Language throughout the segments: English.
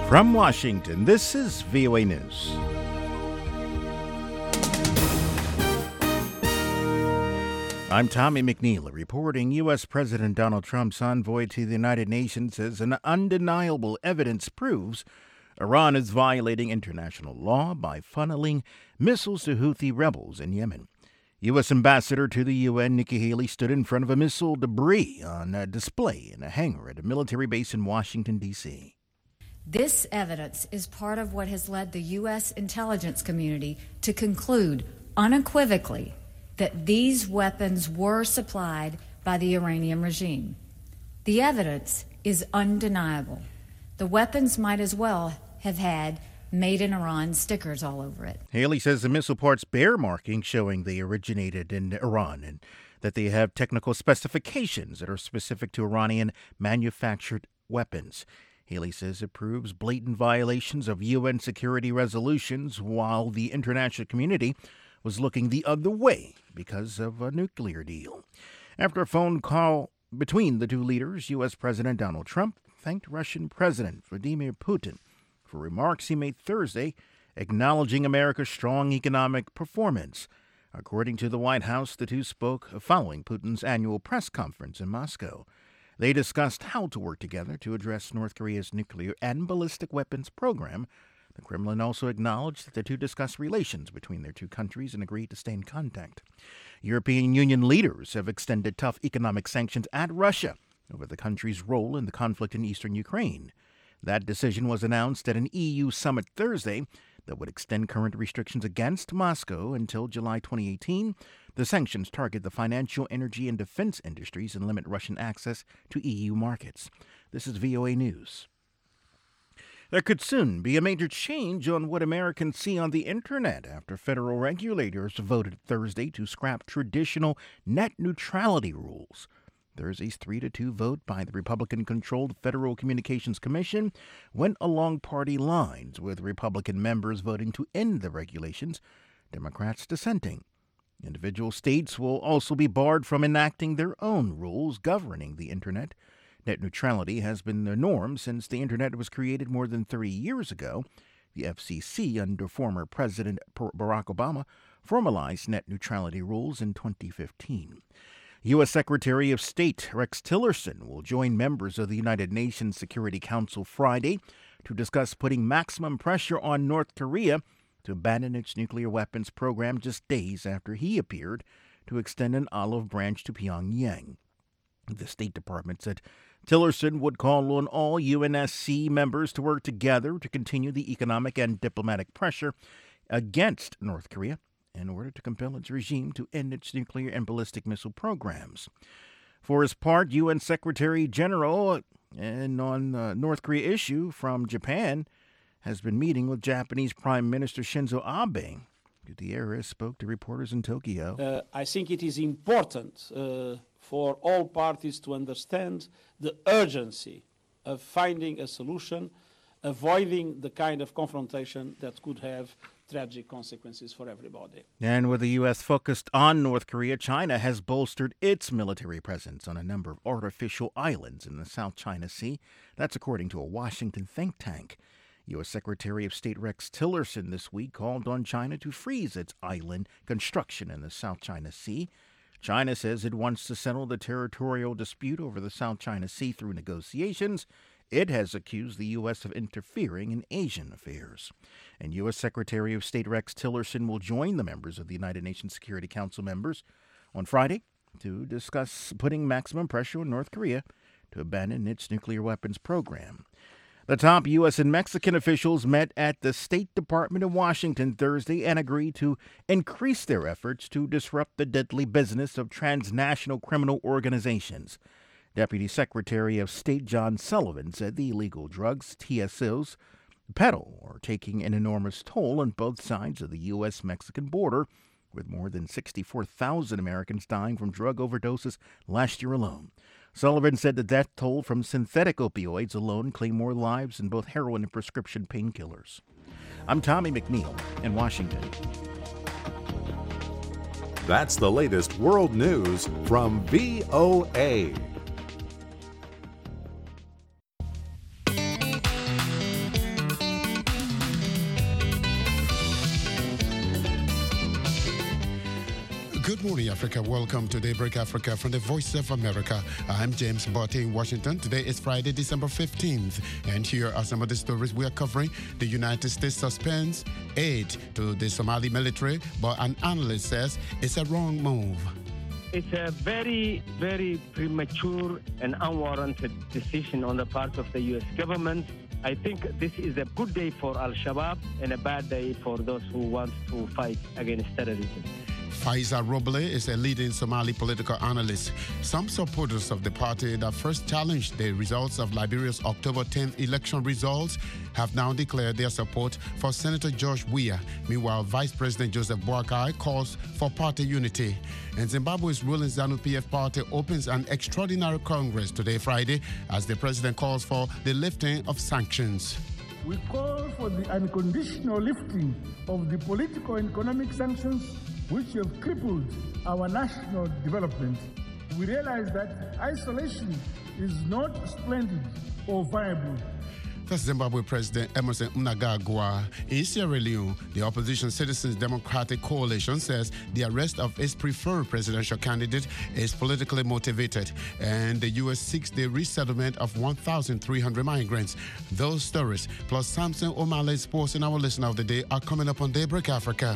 From Washington, this is VOA News. I'm Tommy McNeil reporting. U.S. President Donald Trump's envoy to the United Nations says an undeniable evidence proves Iran is violating international law by funneling missiles to Houthi rebels in Yemen. U.S. Ambassador to the UN Nikki Haley stood in front of a missile debris on a display in a hangar at a military base in Washington, D.C. This evidence is part of what has led the U.S. intelligence community to conclude unequivocally that these weapons were supplied by the Iranian regime. The evidence is undeniable. The weapons might as well have had "Made in Iran" stickers all over it. Haley says the missile parts bear markings showing they originated in Iran and that they have technical specifications that are specific to Iranian manufactured weapons. Haley says it proves blatant violations of UN security resolutions while the international community was looking the other way because of a nuclear deal. After a phone call between the two leaders, U.S. President Donald Trump thanked Russian President Vladimir Putin for remarks he made Thursday acknowledging America's strong economic performance. According to the White House, the two spoke following Putin's annual press conference in Moscow. They discussed how to work together to address North Korea's nuclear and ballistic weapons program. The Kremlin also acknowledged that the two discussed relations between their two countries and agreed to stay in contact. European Union leaders have extended tough economic sanctions at Russia over the country's role in the conflict in eastern Ukraine. That decision was announced at an EU summit Thursday that would extend current restrictions against Moscow until July 2018. The sanctions target the financial, energy, and defense industries and limit Russian access to EU markets. This is VOA News. There could soon be a major change on what Americans see on the Internet after federal regulators voted Thursday to scrap traditional net neutrality rules. Thursday's 3-2 vote by the Republican-controlled Federal Communications Commission went along party lines, with Republican members voting to end the regulations, Democrats dissenting. Individual states will also be barred from enacting their own rules governing the Internet. Net neutrality has been the norm since the Internet was created more than 30 years ago. The FCC, under former President Barack Obama, formalized net neutrality rules in 2015. U.S. Secretary of State Rex Tillerson will join members of the United Nations Security Council Friday to discuss putting maximum pressure on North Korea to abandon its nuclear weapons program just days after he appeared to extend an olive branch to Pyongyang. The State Department said Tillerson would call on all UNSC members to work together to continue the economic and diplomatic pressure against North Korea in order to compel its regime to end its nuclear and ballistic missile programs. For his part, UN Secretary General on the North Korea issue from Japan has been meeting with Japanese Prime Minister Shinzo Abe. Gutierrez spoke to reporters in Tokyo. I think it is important for all parties to understand the urgency of finding a solution, avoiding the kind of confrontation that could have tragic consequences for everybody. And with the U.S. focused on North Korea, China has bolstered its military presence on a number of artificial islands in the South China Sea. That's according to a Washington think tank. U.S. Secretary of State Rex Tillerson this week called on China to freeze its island construction in the South China Sea. China says it wants to settle the territorial dispute over the South China Sea through negotiations. It has accused the U.S. of interfering in Asian affairs. And U.S. Secretary of State Rex Tillerson will join the members of the United Nations Security Council members on Friday to discuss putting maximum pressure on North Korea to abandon its nuclear weapons program. The top U.S. and Mexican officials met at the State Department in Washington Thursday and agreed to increase their efforts to disrupt the deadly business of transnational criminal organizations. Deputy Secretary of State John Sullivan said the illegal drugs, TSOs, peddle are taking an enormous toll on both sides of the U.S.-Mexican border, with more than 64,000 Americans dying from drug overdoses last year alone. Sullivan said the death toll from synthetic opioids alone claimed more lives than both heroin and prescription painkillers. I'm Tommy McNeil in Washington. That's the latest world news from VOA. morning, Africa. Welcome to Daybreak Africa from the Voice of America. I'm James Botte in Washington. Today is Friday, December 15th. And here are some of the stories we are covering. The United States suspends aid to the Somali military, but an analyst says it's a wrong move. It's a very, very premature and unwarranted decision on the part of the U.S. government. I think this is a good day for Al-Shabaab and a bad day for those who want to fight against terrorism. Faiza Roble is a leading Somali political analyst. Some supporters of the party that first challenged the results of Liberia's October 10th election results have now declared their support for Senator George Weah. Meanwhile, Vice President Joseph Boakai calls for party unity. And Zimbabwe's ruling ZANU-PF party opens an extraordinary Congress today, Friday, as the president calls for the lifting of sanctions. We call for the unconditional lifting of the political and economic sanctions which have crippled our national development. We realize that isolation is not splendid or viable. That's Zimbabwe President Emmerson Mnangagwa. In Sierra Leone, the opposition Citizens Democratic Coalition says the arrest of its preferred presidential candidate is politically motivated, and the U.S. seeks the resettlement of 1,300 migrants. Those stories, plus Samson O'Malley's sports in our Listener of the Day, are coming up on Daybreak Africa.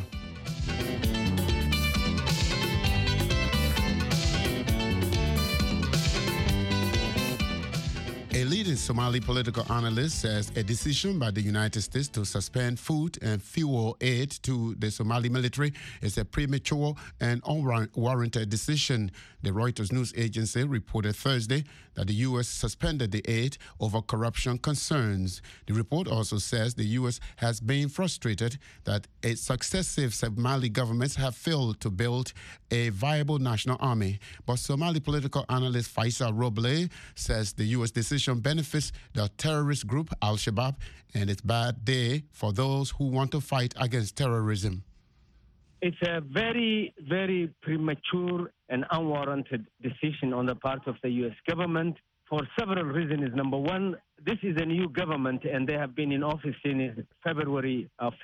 A leading Somali political analyst says a decision by the United States to suspend food and fuel aid to the Somali military is a premature and unwarranted decision. The Reuters news agency reported Thursday that the U.S. suspended the aid over corruption concerns. The report also says the U.S. has been frustrated that its successive Somali governments have failed to build a viable national army. But Somali political analyst Faiza Roble says the U.S. decision benefits the terrorist group Al-Shabaab, and it's a bad day for those who want to fight against terrorism. It's a very, very premature and unwarranted decision on the part of the U.S. government for several reasons. Number one, this is a new government, and they have been in office since February of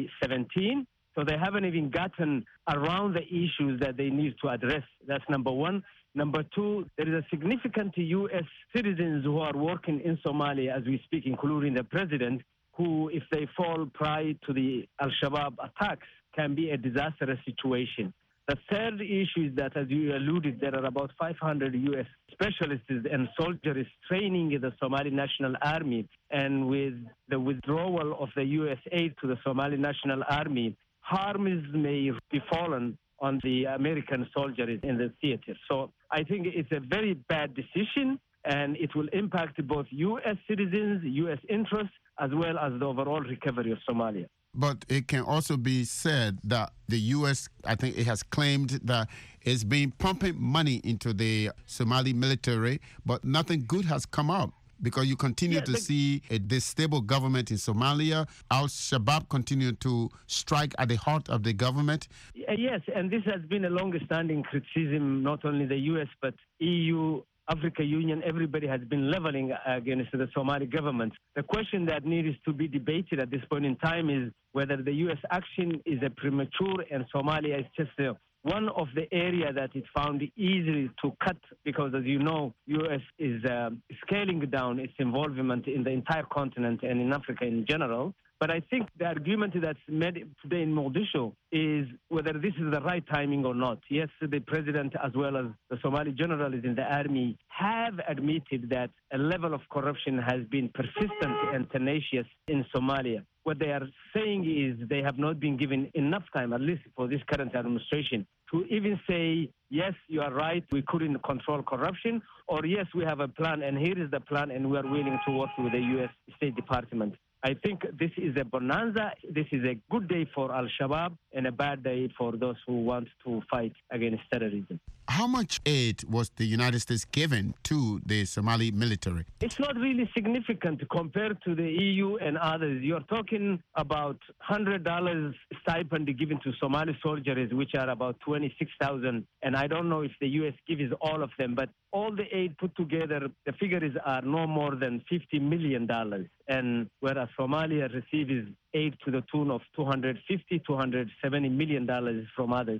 2017. So they haven't even gotten around the issues that they need to address. That's number one. Number two, there is a significant U.S. citizens who are working in Somalia as we speak, including the president, who, if they fall prey to the Al-Shabaab attacks, can be a disastrous situation. The third issue is that, as you alluded, there are about 500 U.S. specialists and soldiers training in the Somali National Army. And with the withdrawal of the U.S. aid to the Somali National Army, harms may be fallen on the American soldiers in the theater. So I think it's a very bad decision, and it will impact both U.S. citizens, U.S. interests, as well as the overall recovery of Somalia. But it can also be said that the U.S., I think it has claimed that it's been pumping money into the Somali military, but nothing good has come out because you continue to see a stable government in Somalia. Al-Shabaab continue to strike at the heart of the government. Yes, and this has been a long-standing criticism, not only the U.S., but EU, Africa Union, everybody has been leveling against the Somali government. The question that needs to be debated at this point in time is whether the U.S. action is a premature, and Somalia is just one of the areas that it found easy to cut because, as you know, U.S. is scaling down its involvement in the entire continent and in Africa in general. But I think the argument that's made today in Mogadishu is whether this is the right timing or not. Yes, the president as well as the Somali generals in the army have admitted that a level of corruption has been persistent and tenacious in Somalia. What they are saying is they have not been given enough time, at least for this current administration, to even say, yes, you are right, we couldn't control corruption, or yes, we have a plan, and here is the plan, and we are willing to work with the U.S. State Department. I think this is a bonanza. This is a good day for Al-Shabaab and a bad day for those who want to fight against terrorism. How much aid was the United States given to the Somali military? It's not really significant compared to the EU and others. You're talking about $100 stipend given to Somali soldiers, which are about 26,000. And I don't know if the U.S. gives all of them, but all the aid put together, the figures are no more than $50 million. And whereas Somalia receives aid to the tune of $250, $270 million from others. So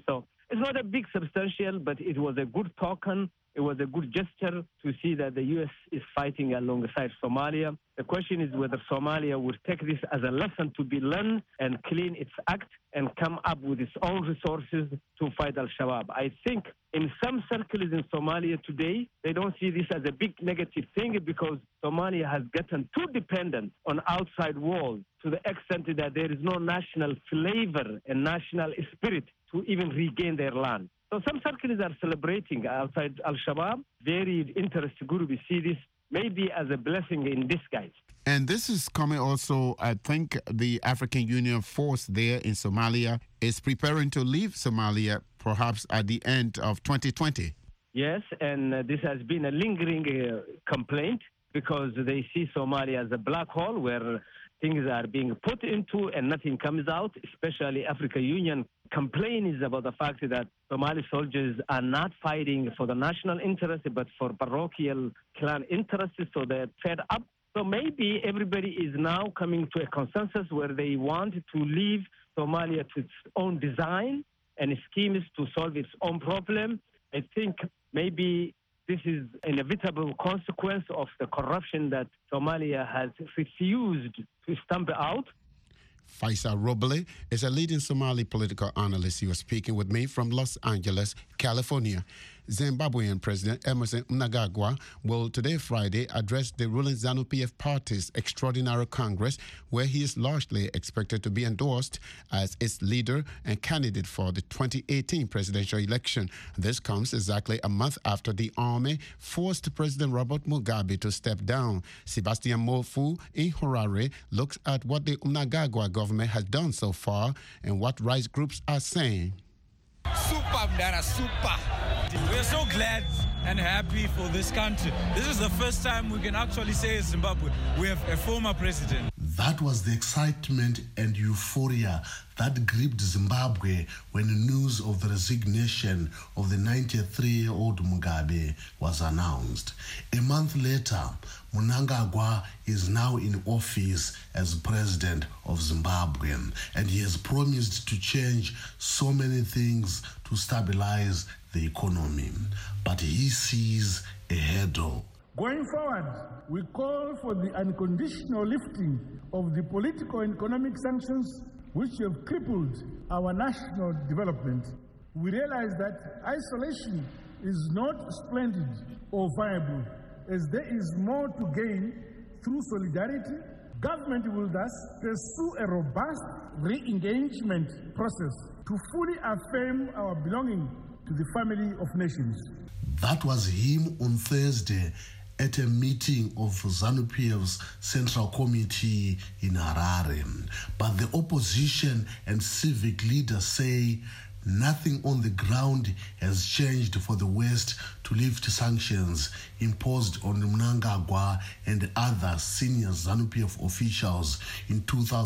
It's not a big substantial, but it was a good token. It was a good gesture to see that the U.S. is fighting alongside Somalia. The question is whether Somalia will take this as a lesson to be learned and clean its act and come up with its own resources to fight Al-Shabaab. I think in some circles in Somalia today, they don't see this as a big negative thing because Somalia has gotten too dependent on outside world to the extent that there is no national flavor and national spirit to even regain their land. So some circles are celebrating outside Al-Shabaab. Very interesting group. We see this maybe as a blessing in disguise. And this is coming also, I think the African Union force there in Somalia is preparing to leave Somalia perhaps at the end of 2020. Yes, and this has been a lingering complaint because they see Somalia as a black hole where things are being put into and nothing comes out, especially African Union complains about the fact that Somali soldiers are not fighting for the national interest, but for parochial clan interests, so they're fed up. So maybe everybody is now coming to a consensus where they want to leave Somalia to its own design and schemes to solve its own problem. I think maybe this is an inevitable consequence of the corruption that Somalia has refused to stamp out. Faisal Roble is a leading Somali political analyst. He was speaking with me from Los Angeles, California. Zimbabwean President Emmerson Mnangagwa will today, Friday, address the ruling ZANU-PF Party's Extraordinary Congress, where he is largely expected to be endorsed as its leader and candidate for the 2018 presidential election. This comes exactly a month after the army forced President Robert Mugabe to step down. Sebastian Mofu in Harare looks at what the Mnangagwa government has done so far and what rights groups are saying. Super, Mdara, super. We're so glad and happy for this country. This is the first time we can actually say in Zimbabwe we have a former president. That was the excitement and euphoria that gripped Zimbabwe when news of the resignation of the 93-year-old Mugabe was announced. A month later, Mnangagwa is now in office as president of Zimbabwe, and he has promised to change so many things to stabilize the economy. But he sees a hurdle. Going forward, we call for the unconditional lifting of the political and economic sanctions which have crippled our national development. We realize that isolation is not splendid or viable, as there is more to gain through solidarity. Government will thus pursue a robust re-engagement process to fully affirm our belonging to the family of nations. That was him on Thursday at a meeting of ZANU-PF's Central Committee in Harare. But the opposition and civic leaders say nothing on the ground has changed for the West to lift sanctions imposed on Mnangagwa and other senior ZANU-PF officials in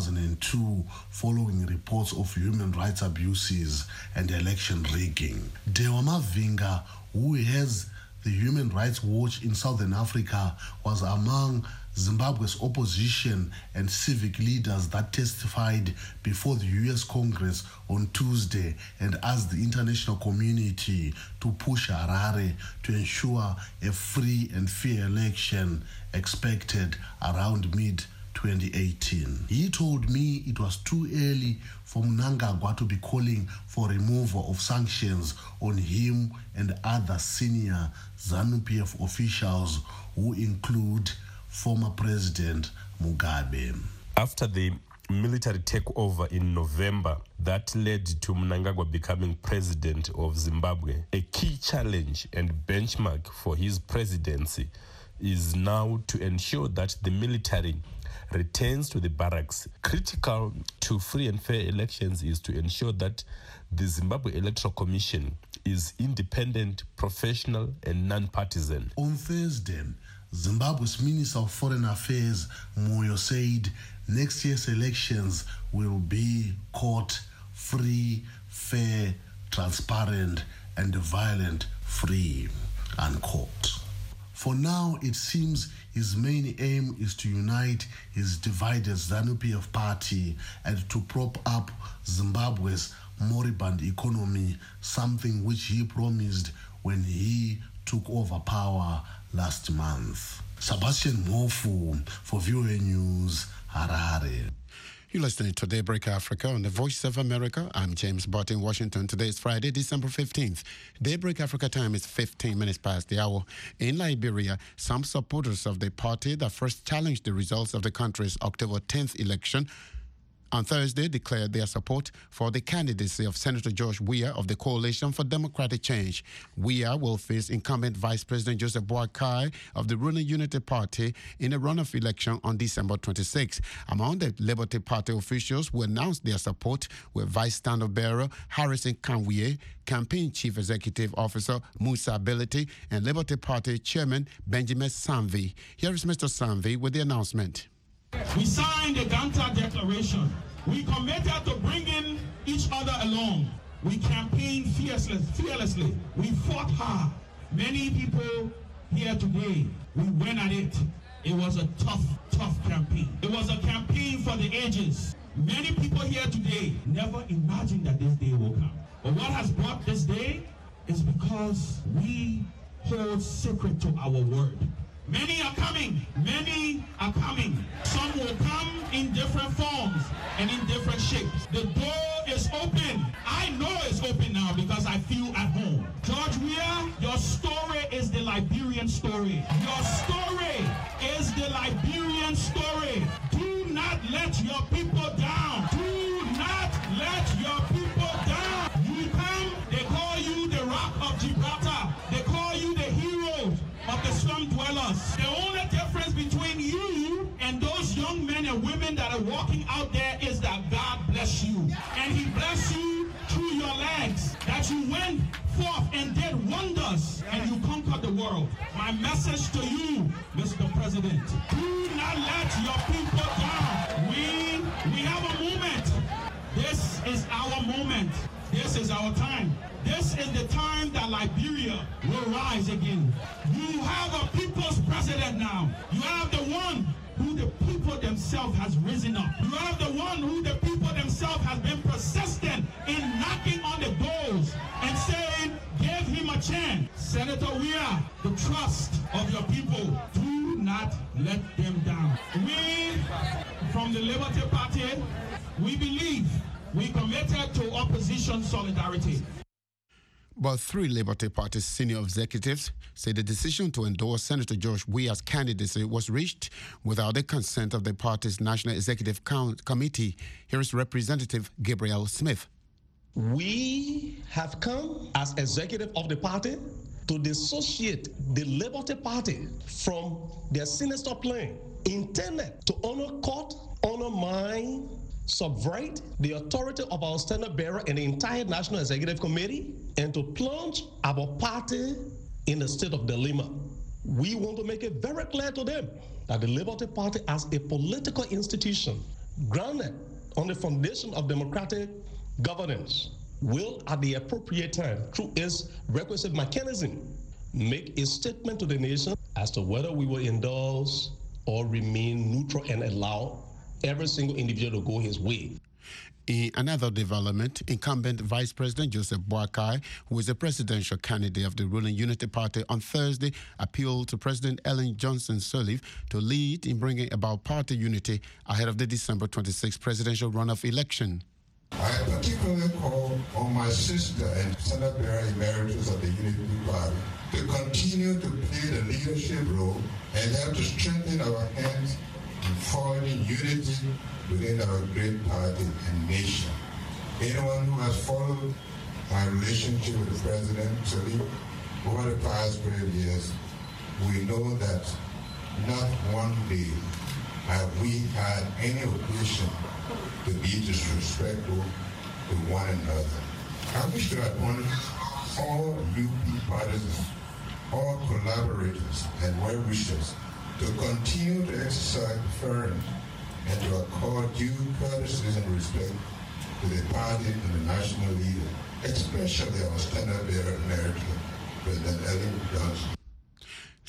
2002 following reports of human rights abuses and election rigging. Dewa Mavinga, who has the Human Rights Watch in Southern Africa, was among Zimbabwe's opposition and civic leaders that testified before the U.S. Congress on Tuesday and asked the international community to push Harare to ensure a free and fair election expected around mid-2018. He told me it was too early for Mnangagwa to be calling for removal of sanctions on him and other senior ZANU-PF officials who include former President Mugabe. After the military takeover in November that led to Mnangagwa becoming president of Zimbabwe, a key challenge and benchmark for his presidency is now to ensure that the military returns to the barracks. Critical to free and fair elections is to ensure that the Zimbabwe Electoral Commission is independent, professional, and non-partisan. On Thursday, Zimbabwe's Minister of Foreign Affairs, Moyo, said next year's elections will be, quote, free, fair, transparent, and violent-free, unquote. For now, it seems his main aim is to unite his divided ZANU-PF party and to prop up Zimbabwe's moribund economy, something which he promised when he took over power last month. Sebastian Mofu for VOA News, Harare. You're listening to Daybreak Africa on the Voice of America. I'm James Bott in Washington. Today is Friday, December 15th. Daybreak Africa time is 15 minutes past the hour. In Liberia, some supporters of the party that first challenged the results of the country's October 10th election on Thursday declared their support for the candidacy of Senator George Weah of the Coalition for Democratic Change. Weah will face incumbent Vice President Joseph Boakai of the ruling Unity Party in a runoff election on December 26. Among the Liberty Party officials who announced their support were Vice Standard Bearer Harrison Kanwie, Campaign Chief Executive Officer Musa Ability, and Liberty Party Chairman Benjamin Sanvi. Here is Mr. Sanvi with the announcement. We signed the Ganta Declaration. We committed to bringing each other along. We campaigned fearlessly. We fought hard. Many people here today, we went at it. It was a tough campaign. It was a campaign for the ages. Many people here today never imagined that this day will come. But what has brought this day is because we hold sacred to our word. Many are coming. Many are coming. Some will come in different forms and in different shapes. The door is open. I know it's open now because I feel at home. George Weah, your story is the Liberian story. Your story is the Liberian story. Do not let your people down. Do not let your people down. You come, they call you the Rock of Gibraltar. They call you the heroes of the slum dwellers. The only difference between you and those young men and women that are walking out there is that God bless you. And he bless you through your legs, that you went forth and did wonders and you conquered the world. My message to you, Mr. President, do not let your people down. We have a moment. This is our moment. This is our time. This is the time that Liberia will rise again. You have a people's president now. You have the one who the people themselves has risen up. You have the one who the people themselves has been persistent in knocking on the doors and saying, give him a chance. Senator Weah, the trust of your people, do not let them down. We, from the Liberty Party, we believe we committed to opposition solidarity. But three Liberty Party senior executives say the decision to endorse Senator George Weah's candidacy was reached without the consent of the party's National Executive Committee. Here is Representative Gabriel Smith. We have come as executive of the party to dissociate the Liberty Party from their sinister plan intended to honor court, honor mine, subvert the authority of our standard bearer and the entire National Executive Committee, and to plunge our party in a state of dilemma. We want to make it very clear to them that the Liberty Party, as a political institution grounded on the foundation of democratic governance, will at the appropriate time, through its requisite mechanism, make a statement to the nation as to whether we will indulge or remain neutral and allow every single individual to go his way. In another development, incumbent Vice President Joseph Boakai, who is a presidential candidate of the ruling Unity Party, on Thursday appealed to President Ellen Johnson Sirleaf to lead in bringing about party unity ahead of the December 26 presidential runoff election. I particularly call on my sister and Senate Bearer Emeritus of the Unity Party to continue to play the leadership role and help to strengthen our hands in forging unity within our great party and nation. Anyone who has followed my relationship with the President Sirleaf over the past 12 years, we know that not one day have we had any occasion to be disrespectful to one another. I wish to admonish all UP partisans, all collaborators and well-wishers to continue to exercise deference and to accord due courtesy and respect to the party and the national leader, especially our standard bearer emeritus, President Ellen Johnson.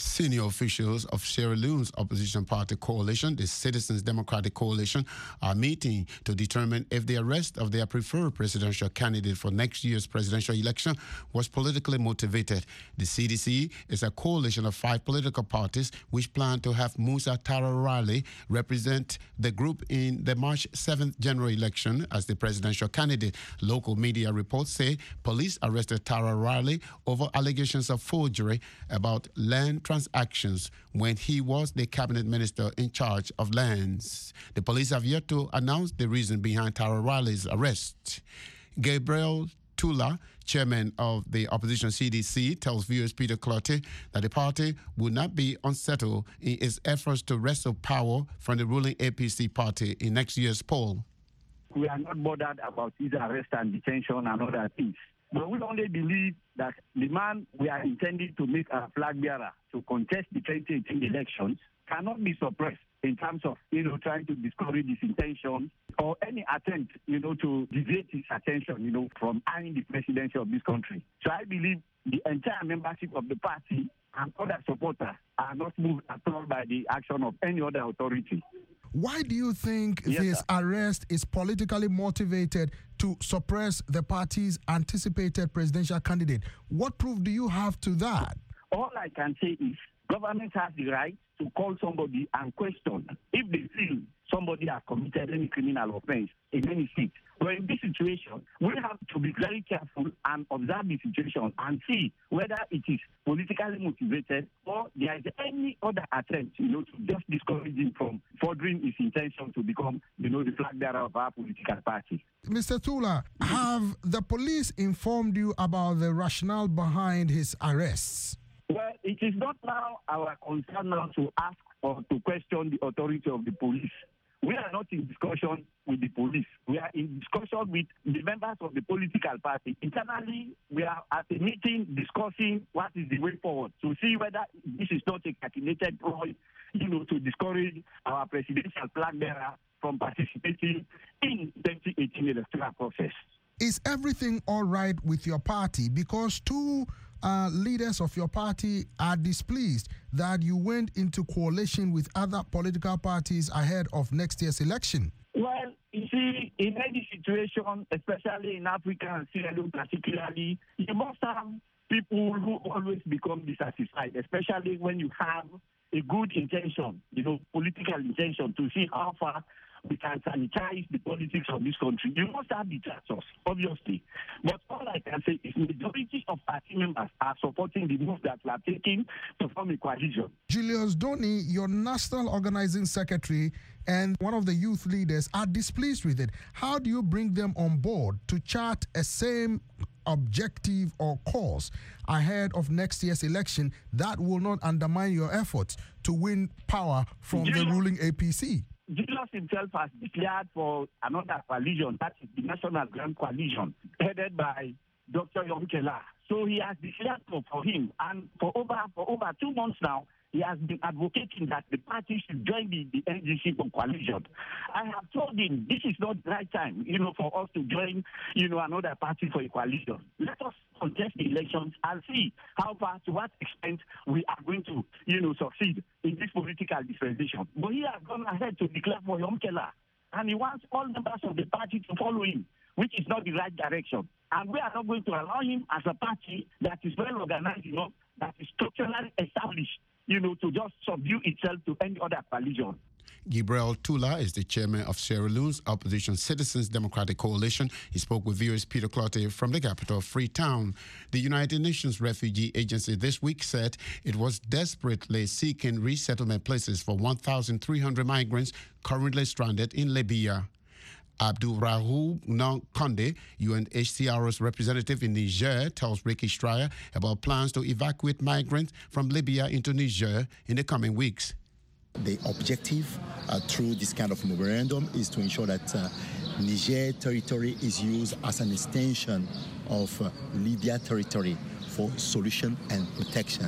Senior officials of Sierra Leone's opposition party coalition, the Citizens Democratic Coalition, are meeting to determine if the arrest of their preferred presidential candidate for next year's presidential election was politically motivated. The CDC is a coalition of 5 political parties which plan to have Musa Tara Riley represent the group in the March 7th general election as the presidential candidate. Local media reports say police arrested Tara Riley over allegations of forgery about land transactions when he was the cabinet minister in charge of lands. The police have yet to announce the reason behind Tara Riley's arrest. Gabriel Tula, chairman of the opposition CDC, tells viewers Peter Clottey that the party will not be unsettled in its efforts to wrestle power from the ruling APC party in next year's poll. We are not bothered about his arrest and detention and other things. But we only believe that the man we are intending to make a flag bearer to contest the 2018 elections cannot be suppressed in terms of, trying to discourage his intentions or any attempt, to deviate his attention, from eyeing the presidency of this country. So I believe the entire membership of the party and other supporters are not moved at all by the action of any other authority. Why do you think this arrest is politically motivated to suppress the party's anticipated presidential candidate? What proof do you have to that? All I can say is government has the right to call somebody and question if they feel somebody has committed any criminal offense in any state. But in this situation, we have to be very careful and observe the situation and see whether it is politically motivated or there is any other attempt, to just discourage him from furthering his intention to become, the flag bearer of our political party. Mr. Tula, have the police informed you about the rationale behind his arrests? Well, it is not now our concern now to ask or to question the authority of the police. We are not in discussion with the police. We are in discussion with the members of the political party. Internally, we are at a meeting discussing what is the way forward to see whether this is not a calculated ploy, to discourage our presidential flag bearer from participating in the 2018 electoral process. Is everything all right with your party? Because 2 leaders of your party are displeased that you went into coalition with other political parties ahead of next year's election. Well, you see, in any situation, especially in Africa and Sierra Leone particularly, you must have people who always become dissatisfied, especially when you have a good intention, political intention to see how far we can sanitize the politics of this country. You must have detractors, obviously. But all I can say is the majority of party members are supporting the move that we are taking to form a coalition. Julius Doni, your national organizing secretary and one of the youth leaders are displeased with it. How do you bring them on board to chart a same objective or cause ahead of next year's election that will not undermine your efforts to win power from the ruling APC? Julius himself has declared for another coalition, that is the National Grand Coalition, headed by Dr. Yomkela. So he has declared for him, and for over 2 months now, he has been advocating that the party should join the NGC coalition. I have told him this is not the right time, for us to join, another party for a coalition. Let us contest the elections and see how far, to what extent we are going to, succeed in this political dispensation. But he has gone ahead to declare for Yomkela, and he wants all members of the party to follow him, which is not the right direction. And we are not going to allow him as a party that is well organized, that is structurally established, to just subdue itself to any other coalition. Gabriel Tula is the chairman of Sierra Leone's opposition Citizens Democratic Coalition. He spoke with viewers Peter Clottey from the capital, Freetown. The United Nations Refugee Agency this week said it was desperately seeking resettlement places for 1,300 migrants currently stranded in Libya. Abdul Rahul Konde, UNHCR's representative in Niger, tells Ricky Stryer about plans to evacuate migrants from Libya into Niger in the coming weeks. The objective through this kind of memorandum is to ensure that Niger territory is used as an extension of Libya territory for solution and protection.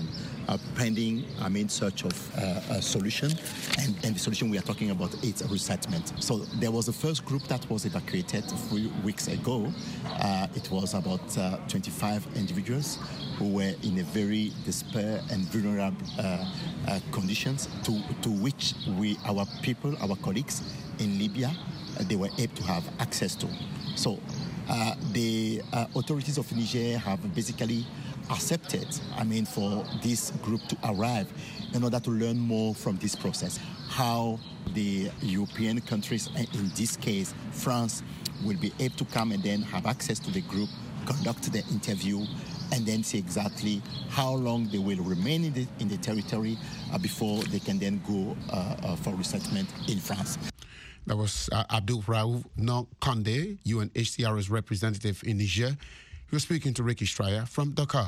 pending, search of a solution. And the solution we are talking about is a resettlement. So there was the first group that was evacuated a few weeks ago. It was about 25 individuals who were in a very despair and vulnerable conditions to which our people, our colleagues in Libya, they were able to have access to. So the authorities of Niger have basically accepted, for this group to arrive in order to learn more from this process, how the European countries, and in this case, France, will be able to come and then have access to the group, conduct the interview, and then see exactly how long they will remain in the territory before they can then go for resettlement in France. That was Abdul Raouf Conde, UNHCR's representative in Niger. He was speaking to Ricky Stryer from Dakar.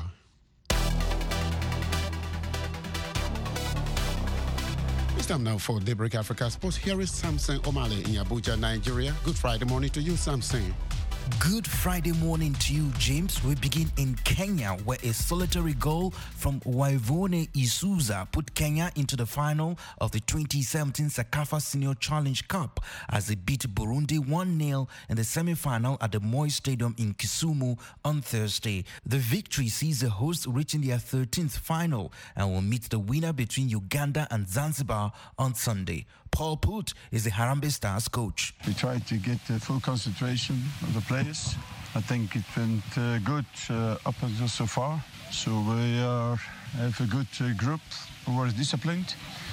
It's time now for Daybreak Africa Sports. Here is Samson Omale in Abuja, Nigeria. Good Friday morning to you, Samson. Good Friday morning to you, James. We begin in Kenya, where a solitary goal from Waivone Isuza put Kenya into the final of the 2017 Sakafa Senior Challenge Cup as they beat Burundi 1-0 in the semi-final at the Moi Stadium in Kisumu on Thursday. The victory sees the hosts reaching their 13th final and will meet the winner between Uganda and Zanzibar on Sunday. Paul Put is the Harambee Stars coach. We tried to get the full concentration of the players. I think it went good up until so far. So we have a good group who was disciplined.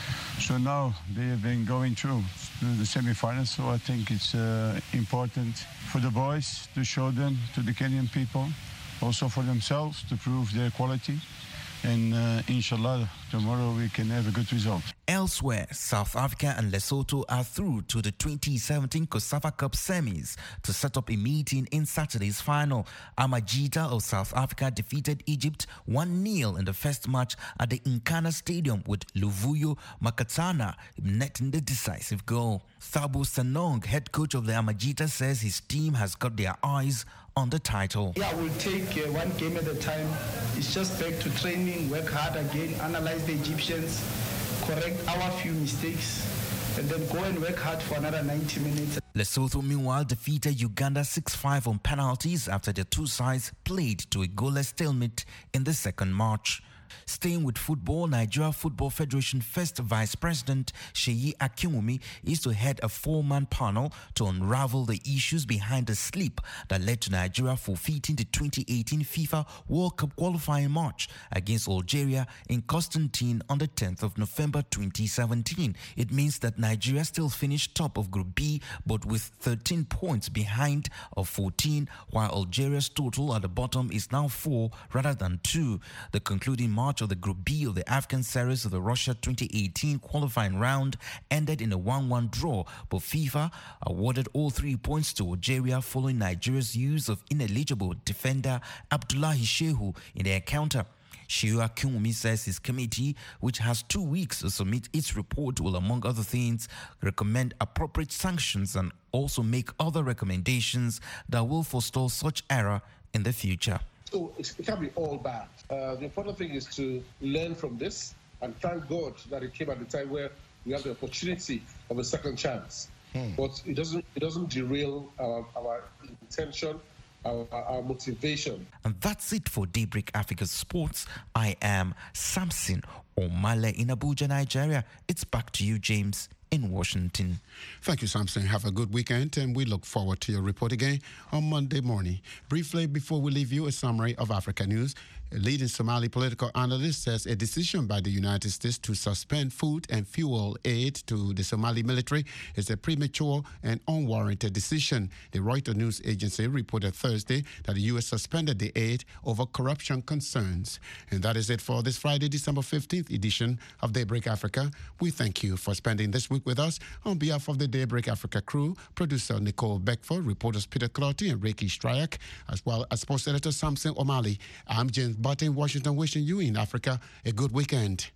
So now they have been going through the semi-finals. So I think it's important for the boys to show them to the Kenyan people, also for themselves to prove their quality. And inshallah, tomorrow we can have a good result. Elsewhere, South Africa and Lesotho are through to the 2017 COSAFA Cup semis to set up a meeting in Saturday's final. Amajita of South Africa defeated Egypt 1-0 in the first match at the Nkana Stadium, with Luvuyo Makatana netting the decisive goal. Thabo Sanong, head coach of the Amajita, says his team has got their eyes on the title. Yeah, we'll take one game at a time. It's just back to training, work hard again, analyze the Egyptians, correct our few mistakes, and then go and work hard for another 90 minutes. Lesotho, meanwhile, defeated Uganda 6-5 on penalties after the two sides played to a goalless stalemate in the second match. Staying with football, Nigeria Football Federation First Vice President Seyi Akinwumi is to head a 4-man panel to unravel the issues behind the slip that led to Nigeria forfeiting the 2018 FIFA World Cup qualifying match against Algeria in Constantine on the 10th of November 2017. It means that Nigeria still finished top of Group B, but with 13 points behind of 14, while Algeria's total at the bottom is now 4 rather than 2. The concluding match of the Group B of the African Series of the Russia 2018 qualifying round ended in a 1-1 draw, but FIFA awarded all 3 points to Algeria following Nigeria's use of ineligible defender Abdullahi Shehu in their counter. Seyi Akinwumi says his committee, which has 2 weeks to submit its report, will, among other things, recommend appropriate sanctions and also make other recommendations that will forestall such error in the future. So it can't be all bad. The important thing is to learn from this, and thank God that it came at the time where we have the opportunity of a second chance. But it doesn't derail our intention, our motivation. And that's it for Daybreak Africa Sports. I am Samson Omale in Abuja, Nigeria. It's back to you, James, in Washington. Thank you, Samson. Have a good weekend, and we look forward to your report again on Monday morning. Briefly, before we leave you, a summary of Africa news. A leading Somali political analyst says a decision by the United States to suspend food and fuel aid to the Somali military is a premature and unwarranted decision. The Reuters news agency reported Thursday that the U.S. suspended the aid over corruption concerns. And that is it for this Friday, December 15th edition of Daybreak Africa. We thank you for spending this week with us. On behalf of the Daybreak Africa crew, producer Nicole Beckford, reporters Peter Clotty and Ricky Stryak, as well as sports editor Samson Omale, I'm James Butt in Washington, wishing you in Africa a good weekend.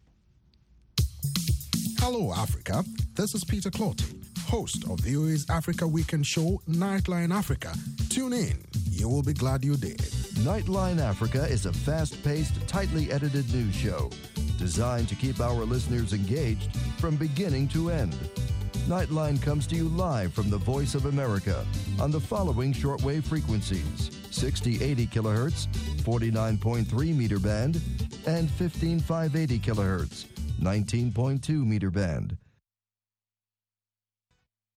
Hello, Africa. This is Peter Clotty, host of VOA's Africa Weekend show, Nightline Africa. Tune in. You will be glad you did. Nightline Africa is a fast-paced, tightly edited news show. designed to keep our listeners engaged from beginning to end. Nightline comes to you live from the Voice of America on the following shortwave frequencies: 6080 kilohertz, 49.3 meter band, and 15580 kilohertz, 19.2 meter band.